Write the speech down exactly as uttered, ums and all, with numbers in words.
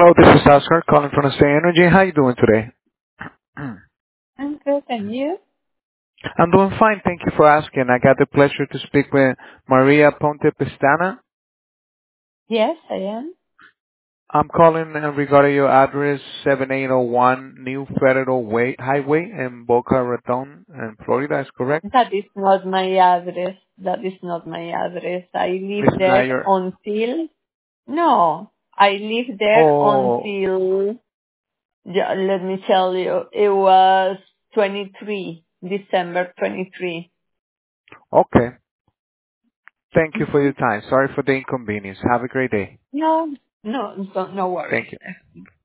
Hello, this is Oscar calling from Stay Energy. How you doing today? I'm good, and you? I'm doing fine. Thank you for asking. I got the pleasure to speak with Maria Ponte Pestana. Yes, I am. I'm calling uh, regarding your address seven eight zero one New Federal Way, Highway in Boca Raton, in Florida. Is correct? That is not my address. That is not my address. I This live is not there your. until, no, I live there Oh, until, yeah, let me tell you, it was twenty-three, December twenty-three. okay. Thank you for Mm-hmm. your time. Sorry for the inconvenience. Have a great day. No, no, no, no worries. Thank you.